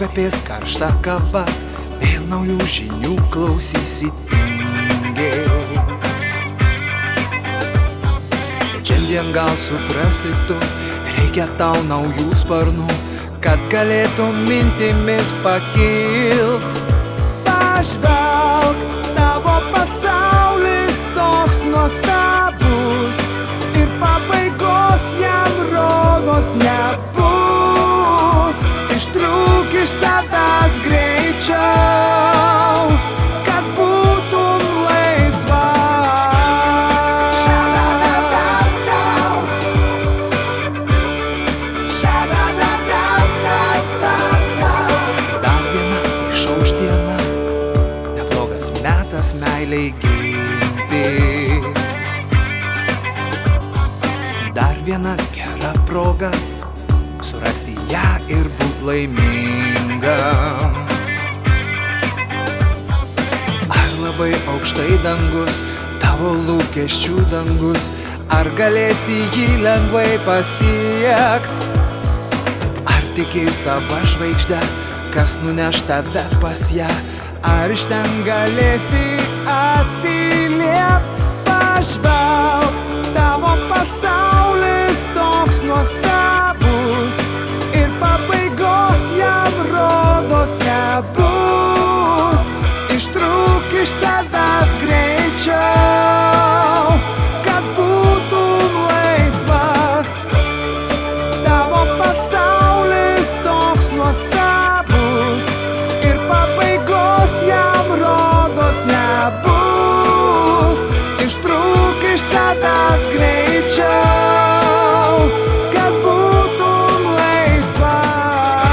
kvepės karšta kava, vėl naujų žinių klausysi tingiai. Bet šiandien gal suprasi tu, reikia tau naujų sparnų, kad galėtum mintimis pakilt. Pažvelk, tavo pasaulis toks nuostabus ir pabaigos jam rodos nebus. Ištrūk iš savęs greičiau, kad būtum laisvas. Dar viena išauš diena, neblogas metas meiliai ginti. Dar viena gera proga surasti ją ir būt laimingam. Ar labai aukštai dangus, tavo lūkesčių dangus, ar galėsi jį lengvai pasiekt? Ar tiki savo žvaigždę, kas nuneš tave pas ją? Ar iš ten galėsi atsiliept? Pažvelk, tavo pasaulis toks nuostabus ir pabaigos jam rodos nebus. Ištrūk iš savęs greičiau, kad būtum laisvas. Tavo pasaulis toks nuostabus ir pabaigos jam rodos nebus. Ištrūk iš savęs greičiau, kad būtum laisvas.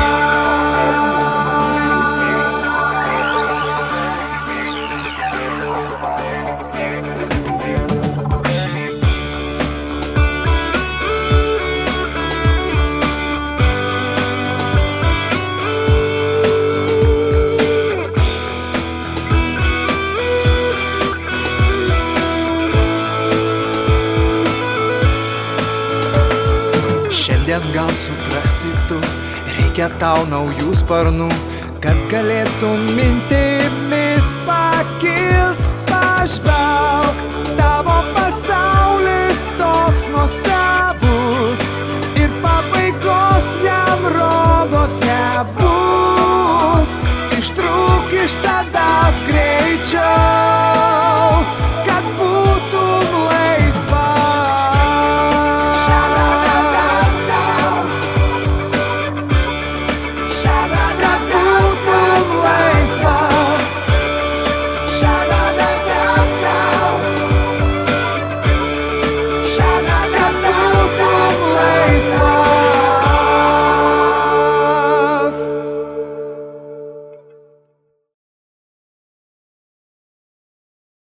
Šiandien gal suprasi tu, reikia tau naujų sparnų, kad galėtum mintimis pakilt. Pažvelk, tavo